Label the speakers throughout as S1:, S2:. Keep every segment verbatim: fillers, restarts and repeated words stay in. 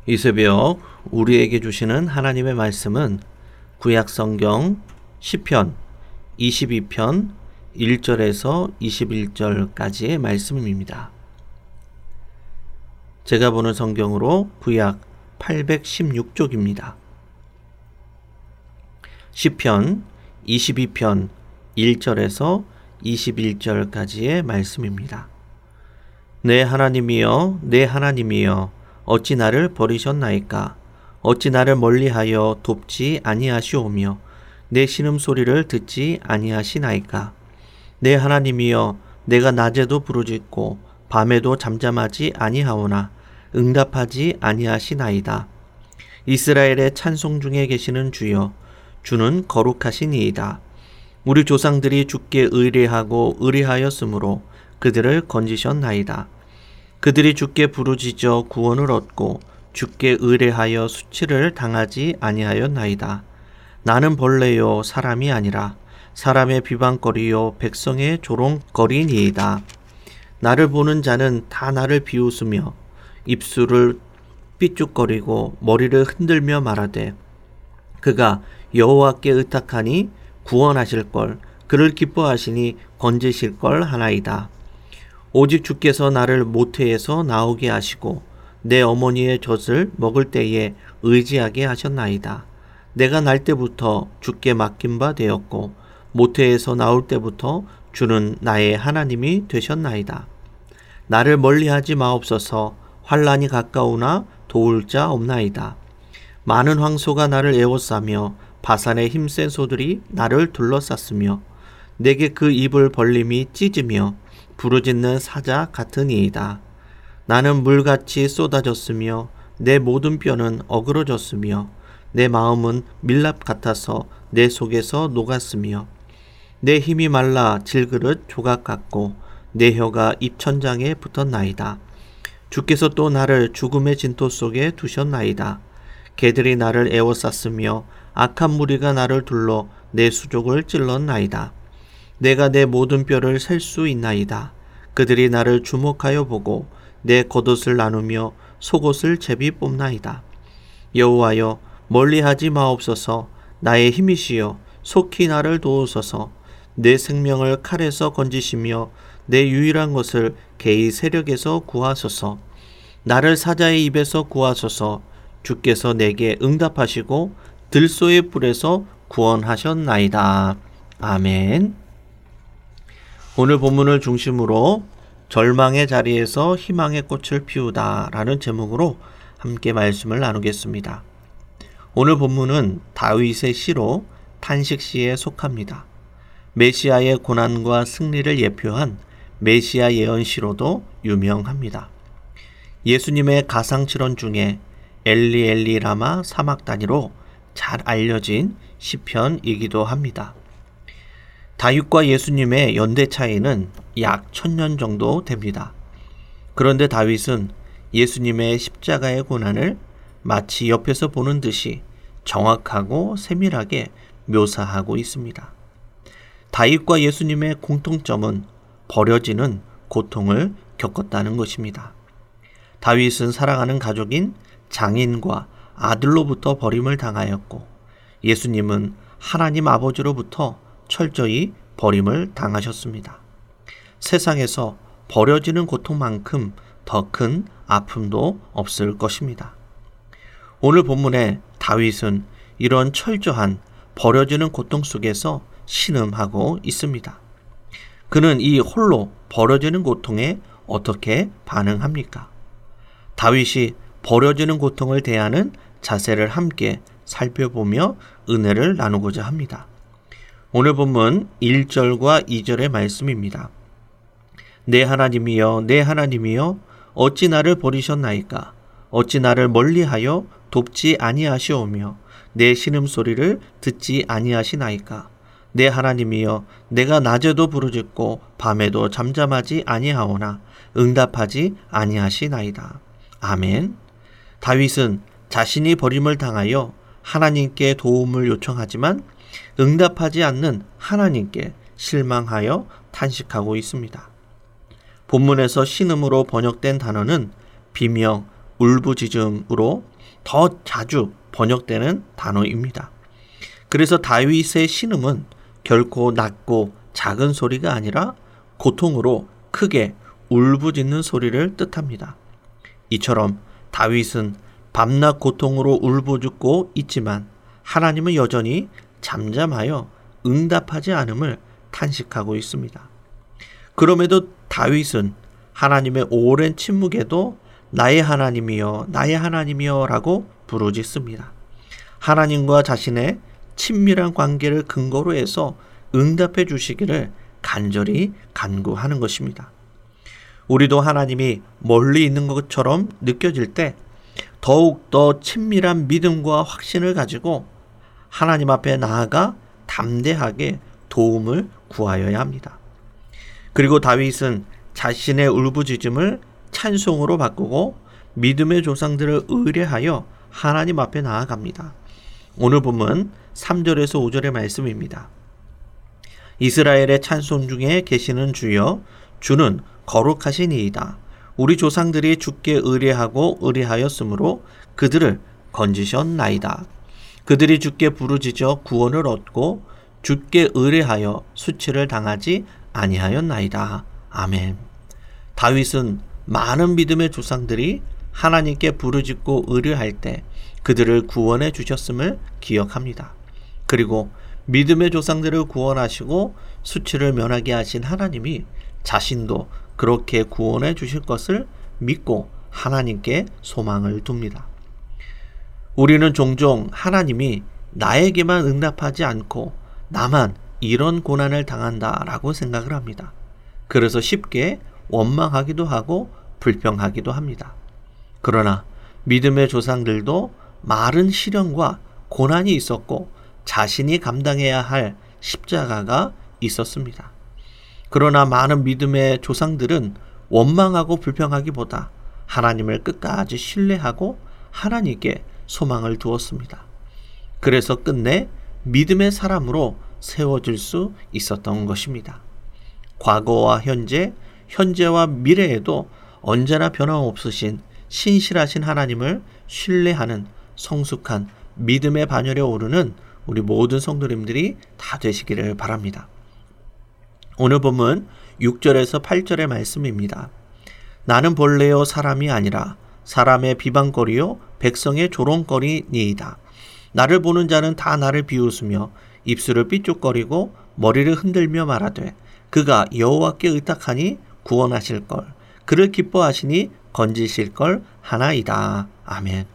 S1: 이 새벽 우리에게 주시는 하나님의 말씀은 구약성경 시편 이십이 편 일 절에서 이십일 절까지의 말씀입니다. 제가 보는 성경으로 구약 팔백십육 쪽입니다. 시편 이십이 편 일 절에서 이십일 절까지의 말씀입니다. 내 하나님이여, 내 하나님이여, 어찌 나를 버리셨나이까? 어찌 나를 멀리하여 돕지 아니하시오며 내 신음소리를 듣지 아니하시나이까? 내 하나님이여, 내가 낮에도 부르짖고 밤에도 잠잠하지 아니하오나 응답하지 아니하시나이다. 이스라엘의 찬송 중에 계시는 주여, 주는 거룩하시니이다. 우리 조상들이 주께 의뢰하고 의뢰하였으므로 그들을 건지셨나이다. 그들이 주께 부르짖어 구원을 얻고 주께 의뢰하여 수치를 당하지 아니하였나이다. 나는 벌레요 사람이 아니라 사람의 비방거리요 백성의 조롱거리니이다. 나를 보는 자는 다 나를 비웃으며 입술을 삐죽거리고 머리를 흔들며 말하되 그가 여호와께 의탁하니 구원하실걸, 그를 기뻐하시니 건지실걸 하나이다. 오직 주께서 나를 모태에서 나오게 하시고 내 어머니의 젖을 먹을 때에 의지하게 하셨나이다. 내가 날 때부터 주께 맡긴 바 되었고 모태에서 나올 때부터 주는 나의 하나님이 되셨나이다. 나를 멀리하지 마옵소서. 환난이 가까우나 도울 자 없나이다. 많은 황소가 나를 에워싸며 바산의 힘센 소들이 나를 둘러쌌으며 내게 그 입을 벌림이 찢으며 부르짖는 사자 같으니이다. 나는 물같이 쏟아졌으며 내 모든 뼈는 어그러졌으며 내 마음은 밀랍 같아서 내 속에서 녹았으며 내 힘이 말라 질그릇 조각 같고 내 혀가 입천장에 붙었나이다. 주께서 또 나를 죽음의 진토 속에 두셨나이다. 개들이 나를 에워쌌으며 악한 무리가 나를 둘러 내 수족을 찔렀나이다. 내가 내 모든 뼈를 셀 수 있나이다. 그들이 나를 주목하여 보고 내 겉옷을 나누며 속옷을 제비 뽑나이다. 여호와여, 멀리하지 마옵소서. 나의 힘이시여, 속히 나를 도우소서. 내 생명을 칼에서 건지시며 내 유일한 것을 개의 세력에서 구하소서. 나를 사자의 입에서 구하소서. 주께서 내게 응답하시고 들소의 뿔에서 구원하셨나이다. 아멘. 오늘 본문을 중심으로 절망의 자리에서 희망의 꽃을 피우다 라는 제목으로 함께 말씀을 나누겠습니다. 오늘 본문은 다윗의 시로 탄식시에 속합니다. 메시아의 고난과 승리를 예표한 메시아 예언시로도 유명합니다. 예수님의 가상칠언 중에 엘리 엘리 라마 사막다니로 잘 알려진 시편이기도 합니다. 다윗과 예수님의 연대 차이는 약 천년 정도 됩니다. 그런데 다윗은 예수님의 십자가의 고난을 마치 옆에서 보는 듯이 정확하고 세밀하게 묘사하고 있습니다. 다윗과 예수님의 공통점은 버려지는 고통을 겪었다는 것입니다. 다윗은 사랑하는 가족인 장인과 아들로부터 버림을 당하였고 예수님은 하나님 아버지로부터 철저히 버림을 당하셨습니다. 세상에서 버려지는 고통만큼 더 큰 아픔도 없을 것입니다. 오늘 본문에 다윗은 이런 철저한 버려지는 고통 속에서 신음하고 있습니다. 그는 이 홀로 버려지는 고통에 어떻게 반응합니까? 다윗이 버려지는 고통을 대하는 자세를 함께 살펴보며 은혜를 나누고자 합니다. 오늘 본문 일 절과 이 절의 말씀입니다. 내 하나님이여, 내 하나님이여, 어찌 나를 버리셨나이까? 어찌 나를 멀리하여 돕지 아니하시오며 내 신음소리를 듣지 아니하시나이까? 내 하나님이여, 내가 낮에도 부르짖고 밤에도 잠잠하지 아니하오나 응답하지 아니하시나이다. 아멘. 다윗은 자신이 버림을 당하여 하나님께 도움을 요청하지만 응답하지 않는 하나님께 실망하여 탄식하고 있습니다. 본문에서 신음으로 번역된 단어는 비명, 울부짖음으로 더 자주 번역되는 단어입니다. 그래서 다윗의 신음은 결코 낮고 작은 소리가 아니라 고통으로 크게 울부짖는 소리를 뜻합니다. 이처럼 다윗은 밤낮 고통으로 울부짖고 있지만 하나님은 여전히 잠잠하여 응답하지 않음을 탄식하고 있습니다. 그럼에도 다윗은 하나님의 오랜 침묵에도 나의 하나님이여 나의 하나님이여 라고 부르짖습니다. 하나님과 자신의 친밀한 관계를 근거로 해서 응답해 주시기를 간절히 간구하는 것입니다. 우리도 하나님이 멀리 있는 것처럼 느껴질 때 더욱더 친밀한 믿음과 확신을 가지고 하나님 앞에 나아가 담대하게 도움을 구하여야 합니다. 그리고 다윗은 자신의 울부짖음을 찬송으로 바꾸고 믿음의 조상들을 의뢰하여 하나님 앞에 나아갑니다. 오늘 본문 삼 절에서 오 절의 말씀입니다. 이스라엘의 찬송 중에 계시는 주여, 주는 거룩하시니이다. 우리 조상들이 주께 의뢰하고 의뢰하였으므로 그들을 건지셨나이다. 그들이 주께 부르짖어 구원을 얻고 주께 의뢰하여 수치를 당하지 아니하였나이다. 아멘. 다윗은 많은 믿음의 조상들이 하나님께 부르짖고 의뢰할 때 그들을 구원해 주셨음을 기억합니다. 그리고 믿음의 조상들을 구원하시고 수치를 면하게 하신 하나님이 자신도 그렇게 구원해 주실 것을 믿고 하나님께 소망을 둡니다. 우리는 종종 하나님이 나에게만 응답하지 않고 나만 이런 고난을 당한다라고 생각을 합니다. 그래서 쉽게 원망하기도 하고 불평하기도 합니다. 그러나 믿음의 조상들도 많은 시련과 고난이 있었고 자신이 감당해야 할 십자가가 있었습니다. 그러나 많은 믿음의 조상들은 원망하고 불평하기보다 하나님을 끝까지 신뢰하고 하나님께 소망을 두었습니다. 그래서 끝내 믿음의 사람으로 세워질 수 있었던 것입니다. 과거와 현재, 현재와 미래에도 언제나 변함없으신 신실하신 하나님을 신뢰하는 성숙한 믿음의 반열에 오르는 우리 모든 성도님들이 다 되시기를 바랍니다. 오늘 본문 육 절에서 팔 절의 말씀입니다. 나는 본래요 사람이 아니라 사람의 비방거리요 백성의 조롱거리니이다. 나를 보는 자는 다 나를 비웃으며 입술을 삐죽거리고 머리를 흔들며 말하되 그가 여호와께 의탁하니 구원하실 걸, 그를 기뻐하시니 건지실 걸 하나이다. 아멘.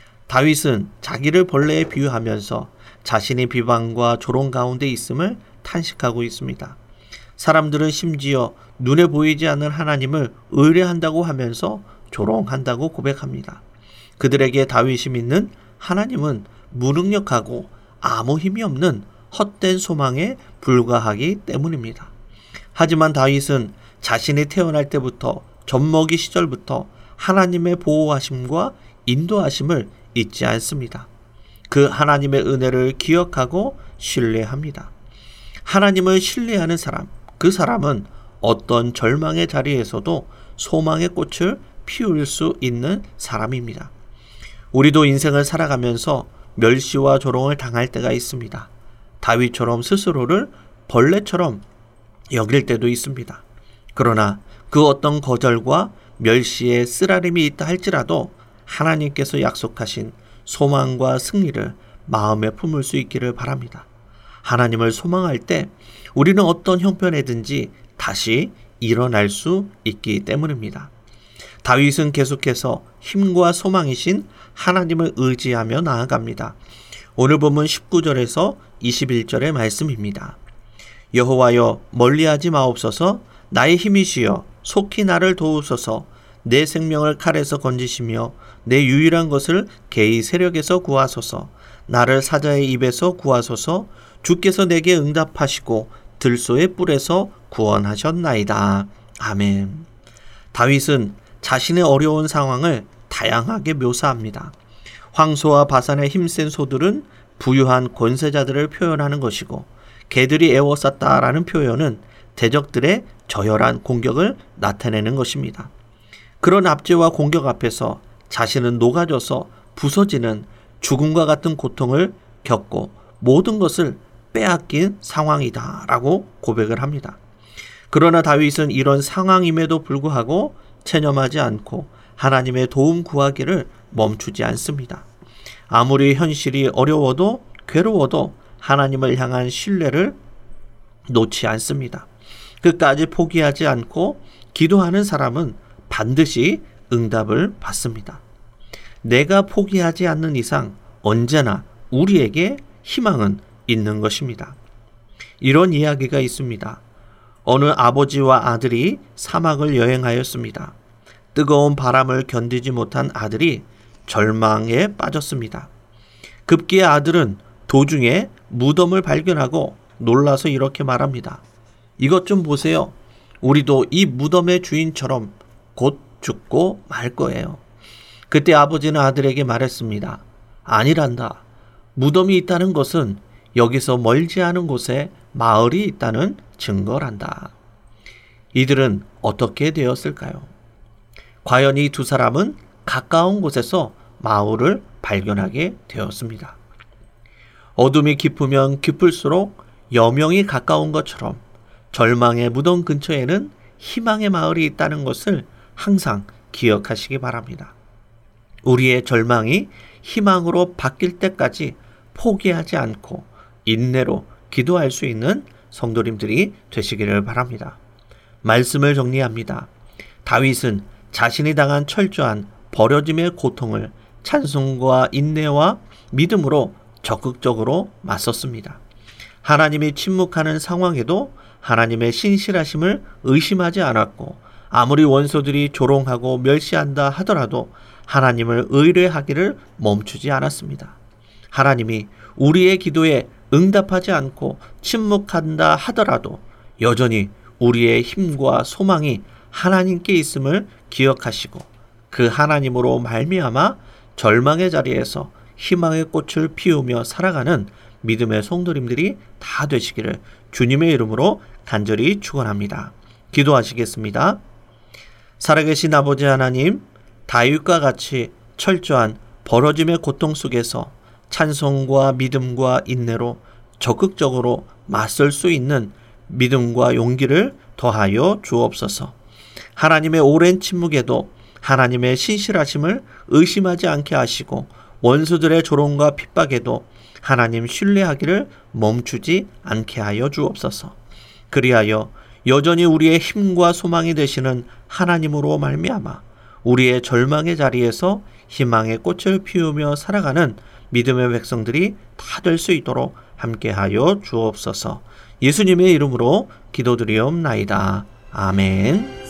S1: 다윗은 자기를 벌레에 비유하면서 자신의 비방과 조롱 가운데 있음을 탄식하고 있습니다. 사람들은 심지어 눈에 보이지 않는 하나님을 의뢰한다고 하면서 조롱한다고 고백합니다. 그들에게 다윗이 믿는 하나님은 무능력하고 아무 힘이 없는 헛된 소망에 불과하기 때문입니다. 하지만 다윗은 자신이 태어날 때부터 젖먹이 시절부터 하나님의 보호하심과 인도하심을 잊지 않습니다. 그 하나님의 은혜를 기억하고 신뢰합니다. 하나님을 신뢰하는 사람, 그 사람은 어떤 절망의 자리에서도 소망의 꽃을 피울 수 있는 사람입니다. 우리도 인생을 살아가면서 멸시와 조롱을 당할 때가 있습니다. 다윗처럼 스스로를 벌레처럼 여길 때도 있습니다. 그러나 그 어떤 거절과 멸시의 쓰라림이 있다 할지라도 하나님께서 약속하신 소망과 승리를 마음에 품을 수 있기를 바랍니다. 하나님을 소망할 때 우리는 어떤 형편에든지 다시 일어날 수 있기 때문입니다. 다윗은 계속해서 힘과 소망이신 하나님을 의지하며 나아갑니다. 오늘 본문 십구 절에서 이십일 절의 말씀입니다. 여호와여 멀리하지 마옵소서. 나의 힘이시여 속히 나를 도우소서. 내 생명을 칼에서 건지시며 내 유일한 것을 개의 세력에서 구하소서. 나를 사자의 입에서 구하소서. 주께서 내게 응답하시고 들소의 뿔에서 구원하셨나이다. 아멘. 다윗은 자신의 어려운 상황을 다양하게 묘사합니다. 황소와 바산의 힘센 소들은 부유한 권세자들을 표현하는 것이고, 개들이 애워쌌다라는 표현은 대적들의 저열한 공격을 나타내는 것입니다. 그런 압제와 공격 앞에서 자신은 녹아져서 부서지는 죽음과 같은 고통을 겪고 모든 것을 빼앗긴 상황이다 라고 고백을 합니다. 그러나 다윗은 이런 상황임에도 불구하고 체념하지 않고 하나님의 도움 구하기를 멈추지 않습니다. 아무리 현실이 어려워도 괴로워도 하나님을 향한 신뢰를 놓지 않습니다. 끝까지 포기하지 않고 기도하는 사람은 반드시 응답을 받습니다. 내가 포기하지 않는 이상 언제나 우리에게 희망은 있는 것입니다. 이런 이야기가 있습니다. 어느 아버지와 아들이 사막을 여행하였습니다. 뜨거운 바람을 견디지 못한 아들이 절망에 빠졌습니다. 급기야 아들은 도중에 무덤을 발견하고 놀라서 이렇게 말합니다. 이것 좀 보세요. 우리도 이 무덤의 주인처럼 곧 죽고 말 거예요. 그때 아버지는 아들에게 말했습니다. 아니란다. 무덤이 있다는 것은 여기서 멀지 않은 곳에 마을이 있다는 증거란다. 이들은 어떻게 되었을까요? 과연 이 두 사람은 가까운 곳에서 마을을 발견하게 되었습니다. 어둠이 깊으면 깊을수록 여명이 가까운 것처럼 절망의 무덤 근처에는 희망의 마을이 있다는 것을 항상 기억하시기 바랍니다. 우리의 절망이 희망으로 바뀔 때까지 포기하지 않고 인내로 기도할 수 있는 성도님들이 되시기를 바랍니다. 말씀을 정리합니다. 다윗은 자신이 당한 철저한 버려짐의 고통을 찬송과 인내와 믿음으로 적극적으로 맞섰습니다. 하나님이 침묵하는 상황에도 하나님의 신실하심을 의심하지 않았고 아무리 원수들이 조롱하고 멸시한다 하더라도 하나님을 의뢰하기를 멈추지 않았습니다. 하나님이 우리의 기도에 응답하지 않고 침묵한다 하더라도 여전히 우리의 힘과 소망이 하나님께 있음을 기억하시고 그 하나님으로 말미암아 절망의 자리에서 희망의 꽃을 피우며 살아가는 믿음의 성도님들이 다 되시기를 주님의 이름으로 간절히 축원합니다. 기도하시겠습니다. 살아계신 아버지 하나님, 다윗과 같이 철저한 벌어짐의 고통 속에서 찬송과 믿음과 인내로 적극적으로 맞설 수 있는 믿음과 용기를 더하여 주옵소서. 하나님의 오랜 침묵에도 하나님의 신실하심을 의심하지 않게 하시고 원수들의 조롱과 핍박에도 하나님 신뢰하기를 멈추지 않게 하여 주옵소서. 그리하여 여전히 우리의 힘과 소망이 되시는 하나님으로 말미암아 우리의 절망의 자리에서 희망의 꽃을 피우며 살아가는 믿음의 백성들이 다 될 수 있도록 함께하여 주옵소서. 예수님의 이름으로 기도드리옵나이다. 아멘.